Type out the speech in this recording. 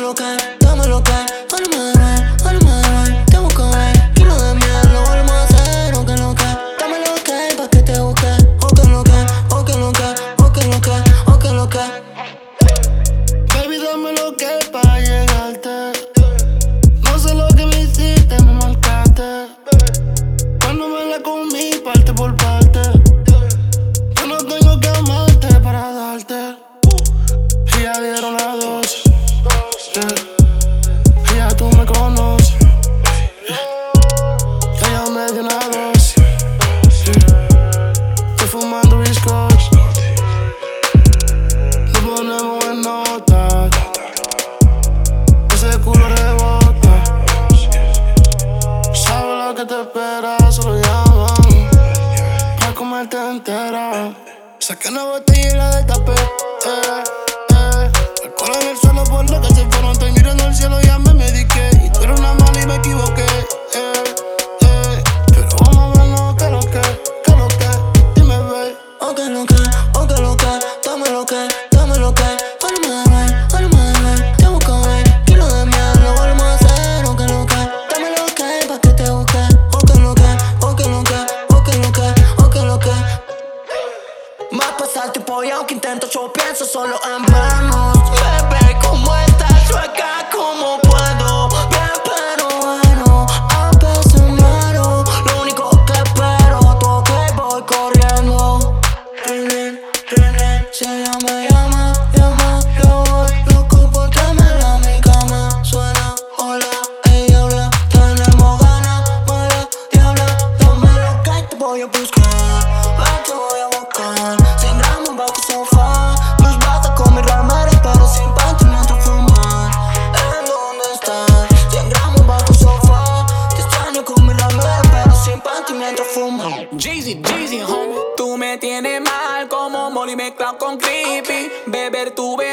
lo que, dame lo que. Te busco ver, kilo de miel, lo volvemos a hacer. O que lo que, dame lo que, pa' que te busque. O que lo que, o que lo que, o que lo que, o que lo que. Baby, dame lo que pa' llegarte. No sé lo que me hiciste, me marcaste. Cuando me la comí parte por parte. Yo no tengo que amarte para darte. Y ya dieron las dos, yeah. Y ya tú me conoces, yeah. Ella me dio una dosis, yeah. Estoy fumando bizcoch. Nos ponemos en nota. Ese culo rebota. Sabes lo que te espera, solo llama pa' comerte entera. Saqué una botella y la destapé, alcohol en el suelo por lo que se fueron. Estoy mirando al cielo, ya me mediqué. Y tú eres una mala y me equivoqué, pero vamos a verlo, que lo que, dime, babe. O que lo que, o que lo que, dame lo que, dame lo que. Te busco ver, kilo de miel, lo volvemos a hacer. O que lo que, dame lo que, pa' que te busque. O que lo que, o que lo que, o que lo que, o que lo que. Más pasa el tiempo y aunque intento, yo pienso solo en vernos. Bebé, ¿cómo estás? Yo acá, ¿cómo puedo? Bien, pero bueno, a veces muero. Lo único que espero, toque voy corriendo. Si ella me llama, yo voy loco por tenerla en mi cama. Suena, hola, ella habla, tenemos ganas, mala diabla. Dame lo que te voy a buscar, te voy a buscar. 100 gramos bajo tu sofá, nos basta con mi ramera, pero sin panty mientras fumar. ¿En dónde estás? 100 gramos bajo tu sofá, te extraño con mi ramera, pero sin panty mientras fumar. Jeezy, homie. Tú me tienes mal como Molly mezclado con Creepy. Beber tuve